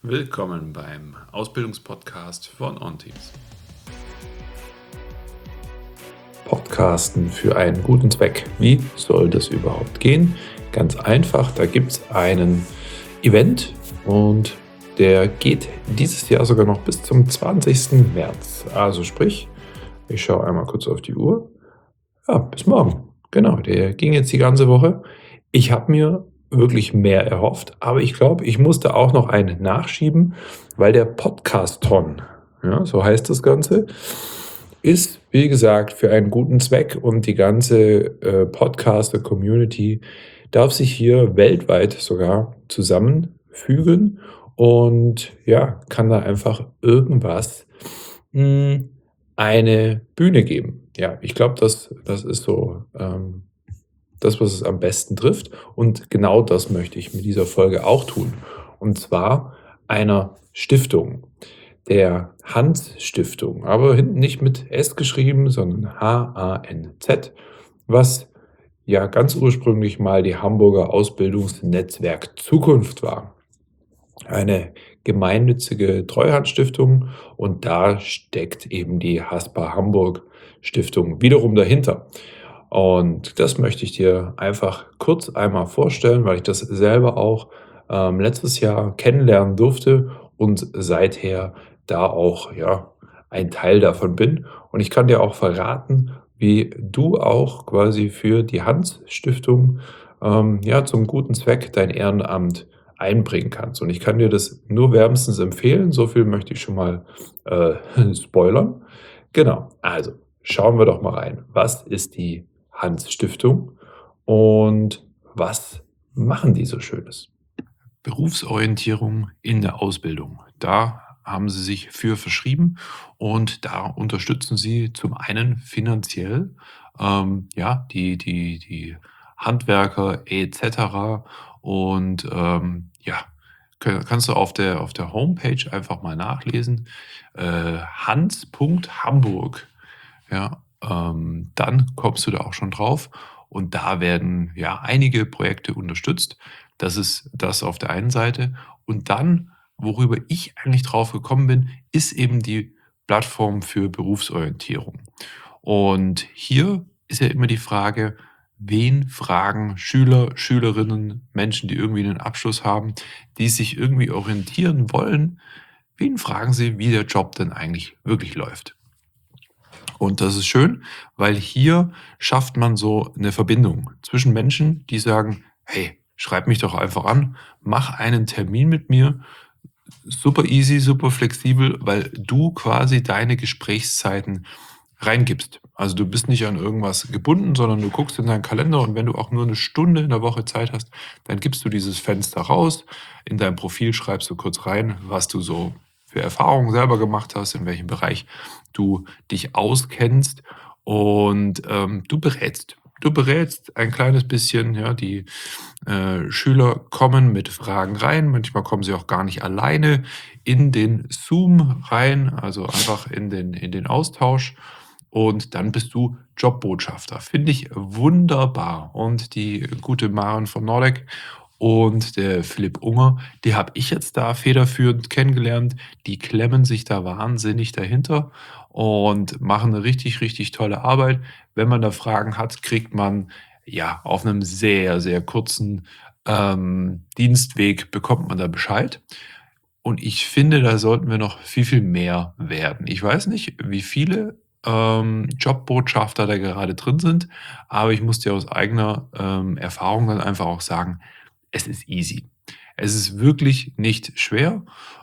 Willkommen beim Ausbildungspodcast von OnTeams. Podcasten für einen guten Zweck. Wie soll das überhaupt gehen? Ganz einfach, da gibt es einen Event und der geht dieses Jahr sogar noch bis zum 20. März. Also sprich, ich schaue einmal kurz auf die Uhr. Ja, bis morgen. Genau, der ging jetzt die ganze Woche. Ich habe mir wirklich mehr erhofft, aber ich glaube, ich musste auch noch einen nachschieben, weil der Podcast-Ton, ja, so heißt das Ganze, ist, wie gesagt, für einen guten Zweck und die ganze Podcaster-Community darf sich hier weltweit sogar zusammenfügen und ja, kann da einfach irgendwas mh, eine Bühne geben. Ja, ich glaube, das ist so das, was es am besten trifft. Und genau das möchte ich mit dieser Folge auch tun. Und zwar einer Stiftung, der Hans-Stiftung, aber hinten nicht mit S geschrieben, sondern H-A-N-Z, was ja ganz ursprünglich mal die Hamburger Ausbildungsnetzwerk Zukunft war. Eine gemeinnützige Treuhandstiftung und da steckt eben die Haspa Hamburg Stiftung wiederum dahinter. Und das möchte ich dir einfach kurz einmal vorstellen, weil ich das selber auch letztes Jahr kennenlernen durfte und seither da auch ja ein Teil davon bin. Und ich kann dir auch verraten, wie du auch quasi für die Hans Stiftung ja zum guten Zweck dein Ehrenamt einbringen kannst. Und ich kann dir das nur wärmstens empfehlen. So viel möchte ich schon mal spoilern. Genau, also schauen wir doch mal rein. Was ist die Hans Stiftung und was machen die so Schönes? Berufsorientierung in der Ausbildung. Da haben sie sich für verschrieben und da unterstützen sie zum einen finanziell ja, die Handwerker etc. Und ja, kannst du auf der Homepage einfach mal nachlesen. Hans.Hamburg. Ja, dann kommst du da auch schon drauf und da werden ja einige Projekte unterstützt. Das ist das auf der einen Seite. Und dann, worüber ich eigentlich drauf gekommen bin, ist eben die Plattform für Berufsorientierung. Und hier ist ja immer die Frage, wen fragen Schüler, Schülerinnen, Menschen, die irgendwie einen Abschluss haben, die sich irgendwie orientieren wollen, wen fragen sie, wie der Job denn eigentlich wirklich läuft? Und das ist schön, weil hier schafft man so eine Verbindung zwischen Menschen, die sagen: „Hey, schreib mich doch einfach an, mach einen Termin mit mir.“ Super easy, super flexibel, weil du quasi deine Gesprächszeiten reingibst. Also, du bist nicht an irgendwas gebunden, sondern du guckst in deinen Kalender und wenn du auch nur eine Stunde in der Woche Zeit hast, dann gibst du dieses Fenster raus. In dein Profil schreibst du kurz rein, was du so für Erfahrungen selber gemacht hast, in welchem Bereich du dich auskennst und du berätst. Du berätst ein kleines bisschen, ja, die Schüler kommen mit Fragen rein. Manchmal kommen sie auch gar nicht alleine in den Zoom rein, also einfach in den Austausch. Und dann bist du Jobbotschafter. Finde ich wunderbar. Und die gute Maren von Nordek und der Philipp Unger, die habe ich jetzt da federführend kennengelernt. Die klemmen sich da wahnsinnig dahinter und machen eine richtig, richtig tolle Arbeit. Wenn man da Fragen hat, kriegt man ja auf einem sehr, sehr kurzen Dienstweg bekommt man da Bescheid. Und ich finde, da sollten wir noch viel, viel mehr werden. Ich weiß nicht, wie viele Jobbotschafter da gerade drin sind, aber ich muss dir aus eigener Erfahrung dann einfach auch sagen, es ist easy. Es ist wirklich nicht schwer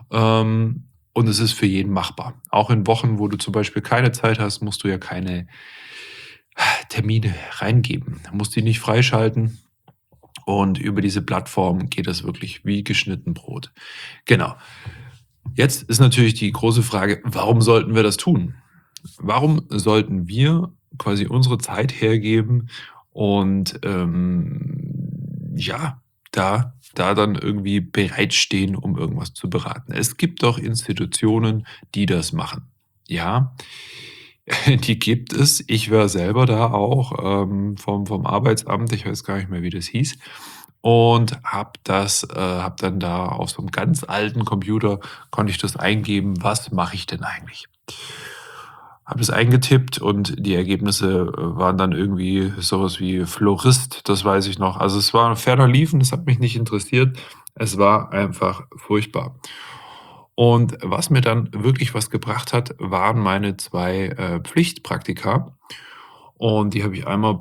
und es ist für jeden machbar. Auch in Wochen, wo du zum Beispiel keine Zeit hast, musst du ja keine Termine reingeben. Du musst die nicht freischalten und über diese Plattform geht das wirklich wie geschnitten Brot. Genau. Jetzt ist natürlich die große Frage, warum sollten wir das tun? Warum sollten wir quasi unsere Zeit hergeben und ja, da dann irgendwie bereitstehen, um irgendwas zu beraten? Es gibt doch Institutionen, die das machen. Ja, die gibt es. Ich war selber da auch vom Arbeitsamt, ich weiß gar nicht mehr, wie das hieß. und habe dann da auf so einem ganz alten Computer konnte ich das eingeben: „Was mache ich denn eigentlich?“ Habe das eingetippt und die Ergebnisse, waren dann irgendwie sowas wie Florist, das weiß ich noch. Also, es war 'n ferner Liefen, das hat mich nicht interessiert. Es war einfach furchtbar. Und was mir dann wirklich was gebracht hat, waren meine 2 Pflichtpraktika. Und die habe ich einmal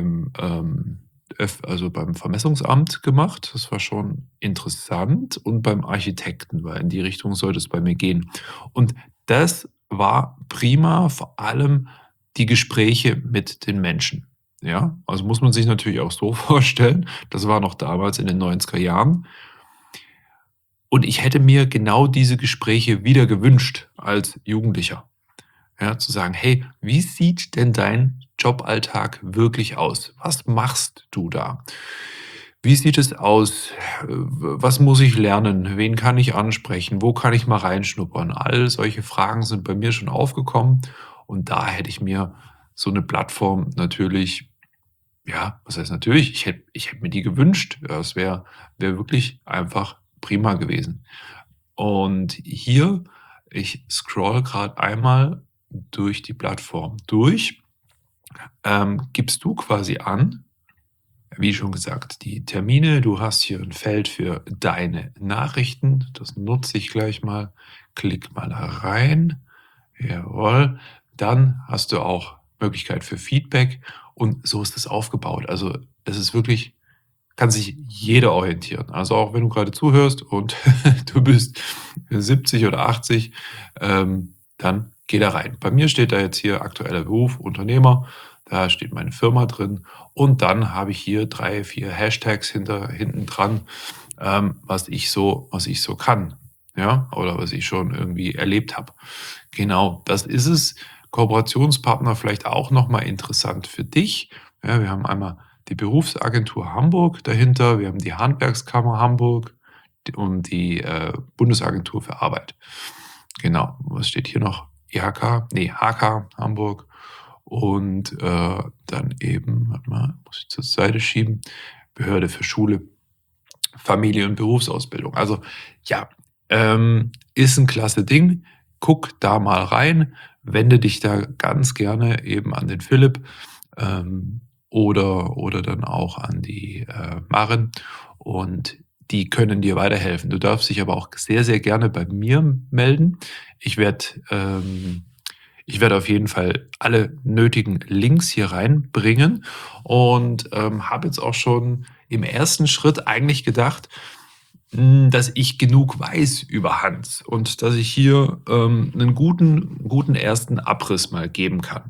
beim Vermessungsamt gemacht. Das war schon interessant und beim Architekten, weil in die Richtung sollte es bei mir gehen. Und das war prima, vor allem die Gespräche mit den Menschen. Ja, also muss man sich natürlich auch so vorstellen, das war noch damals in den 90er Jahren. Und ich hätte mir genau diese Gespräche wieder gewünscht als Jugendlicher. Ja, zu sagen: „Hey, wie sieht denn dein Joballtag wirklich aus? Was machst du da? Wie sieht es aus? Was muss ich lernen? Wen kann ich ansprechen? Wo kann ich mal reinschnuppern?“ All solche Fragen sind bei mir schon aufgekommen und da hätte ich mir so 'ne Plattform natürlich, ja, was heißt natürlich? Ich hätte mir die gewünscht. Ja, es wäre wirklich einfach prima gewesen. Und hier, ich scrolle grad einmal durch die Plattform durch, gibst du quasi an, wie schon gesagt, die Termine. Du hast hier 'n Feld für deine Nachrichten. Das nutze ich gleich mal. Klick mal da rein. Jawohl. Dann hast du auch Möglichkeit für Feedback und so ist es aufgebaut. Also, es ist wirklich, kann sich jeder orientieren. Also, auch wenn du grade zuhörst und du bist 70 oder 80, dann geh da rein. Bei mir steht da jetzt hier aktueller Beruf, Unternehmer, da steht meine Firma drin und dann habe ich hier 3, 4 Hashtags hinten dran, was ich so kann, ja, oder was ich schon irgendwie erlebt habe. Genau, das ist es. Kooperationspartner vielleicht auch noch mal interessant für dich. Ja, wir haben einmal die Berufsagentur Hamburg dahinter, wir haben die Handwerkskammer Hamburg und die, Bundesagentur für Arbeit. Genau, was steht hier noch? IHK, ne, HK Hamburg und, dann eben, warte mal, muss ich zur Seite schieben, Behörde für Schule, Familie und Berufsausbildung. Also, ja, ist ein klasse Ding. Guck da mal rein, wende dich da ganz gerne eben an den Philipp, oder dann auch an die, Maren und die können dir weiterhelfen. Du darfst dich aber auch sehr, sehr gerne bei mir melden. Ich werde ich werde auf jeden Fall alle nötigen Links hier reinbringen und, habe jetzt auch schon im ersten Schritt eigentlich gedacht, dass ich genug weiß über Hans und dass ich hier, 'nen guten ersten Abriss mal geben kann.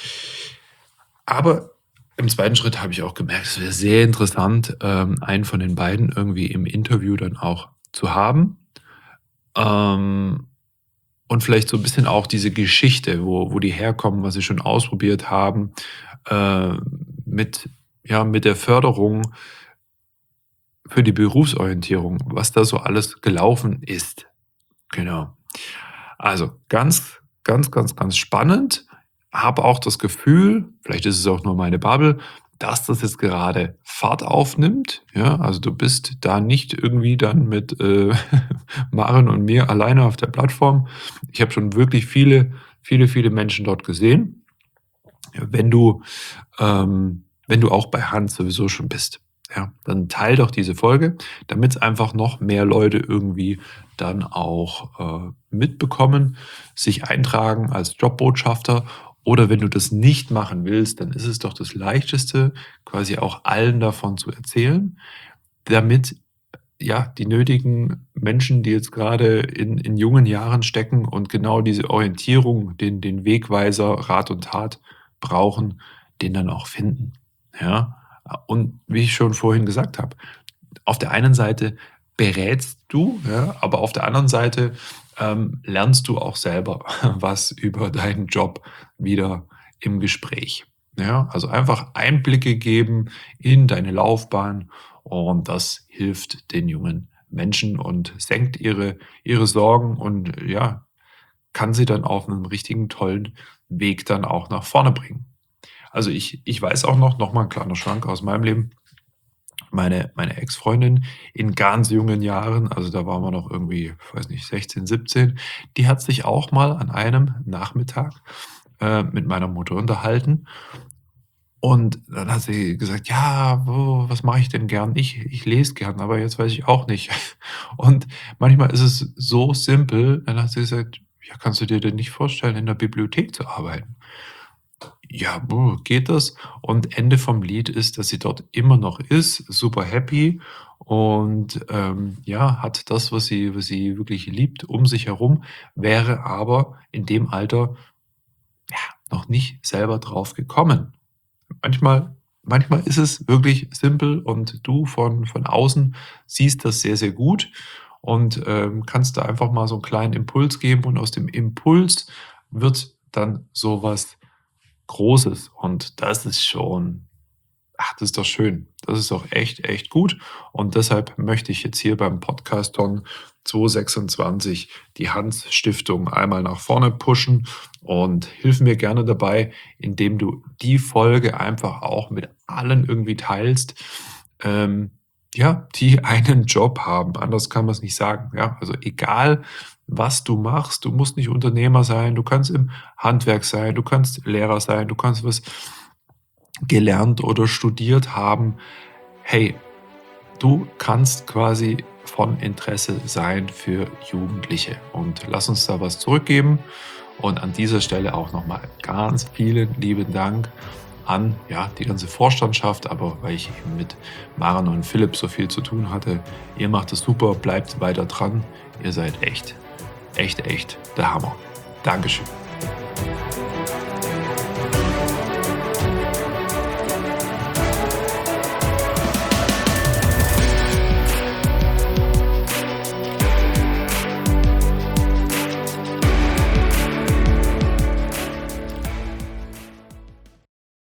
Aber im zweiten Schritt habe ich auch gemerkt, es wäre sehr interessant, einen von den beiden irgendwie im Interview dann auch zu haben. Ähm, und vielleicht so ein bisschen auch diese Geschichte, wo die herkommen, was sie schon ausprobiert haben, äh, mit mit der Förderung für die Berufsorientierung, was da so alles gelaufen ist. Genau. Also, ganz, ganz, ganz, ganz spannend. Habe auch das Gefühl, vielleicht ist es auch nur meine Bubble, dass das jetzt gerade Fahrt aufnimmt. Ja, also du bist da nicht irgendwie dann mit, Maren und mir alleine auf der Plattform. Ich habe schon wirklich viele Menschen dort gesehen. Wenn du auch bei Hans sowieso schon bist, ja, dann teile doch diese Folge, damit es einfach noch mehr Leute irgendwie dann auch, mitbekommen, sich eintragen als Jobbotschafter. Oder wenn du das nicht machen willst, dann ist es doch das Leichteste, quasi auch allen davon zu erzählen, damit, ja, die nötigen Menschen, die jetzt gerade in jungen Jahren stecken und genau diese Orientierung, den Wegweiser, Rat und Tat brauchen, den dann auch finden, ja? Und wie ich schon vorhin gesagt habe, auf der einen Seite berätst du, ja, aber auf der anderen Seite, lernst du auch selber was über deinen Job wieder im Gespräch. Ja, also einfach Einblicke geben in deine Laufbahn und das hilft den jungen Menschen und senkt ihre Sorgen und ja, kann sie dann auf einen richtigen tollen Weg dann auch nach vorne bringen. Also, ich weiß auch noch mal 'n kleiner Schwank aus meinem Leben. Meine Ex-Freundin in ganz jungen Jahren, also da waren wir noch irgendwie, weiß nicht, 16, 17, die hat sich auch mal an einem Nachmittag, mit meiner Mutter unterhalten und dann hat sie gesagt: „Ja, was mache ich denn gern?“ „Ich lese gern, aber jetzt weiß ich auch nicht.“ Und manchmal ist es so simpel, dann hat sie gesagt: „Ja, kannst du dir denn nicht vorstellen, in der Bibliothek zu arbeiten?“ Ja, geht das? Und Ende vom Lied ist, dass sie dort immer noch ist, super happy und, ja, hat das, was sie wirklich liebt, um sich herum, wäre aber in dem Alter, ja, noch nicht selber drauf gekommen. Manchmal ist es wirklich simpel und du von außen siehst das sehr, sehr gut und, kannst da einfach mal so 'n kleinen Impuls geben und aus dem Impuls wird dann so was Großes und das ist schon das ist doch schön. Das ist doch echt, echt gut und deshalb möchte ich jetzt hier beim Podcaston 226 die Hans-Stiftung einmal nach vorne pushen und hilf mir gerne dabei, indem du die Folge einfach auch mit allen irgendwie teilst, ähm, ja, die einen Job haben. Anders kann man's nicht sagen, ja? Also, egal, was du machst, du musst nicht Unternehmer sein, du kannst im Handwerk sein, du kannst Lehrer sein, du kannst was gelernt oder studiert haben. Hey, du kannst quasi von Interesse sein für Jugendliche und lass uns da was zurückgeben. Und an dieser Stelle auch nochmal ganz vielen lieben Dank an ja, die ganze Vorstandschaft, aber weil ich eben mit Maren und Philipp so viel zu tun hatte. Ihr macht es super, bleibt weiter dran. Ihr seid echt, echt, echt der Hammer. Dankeschön.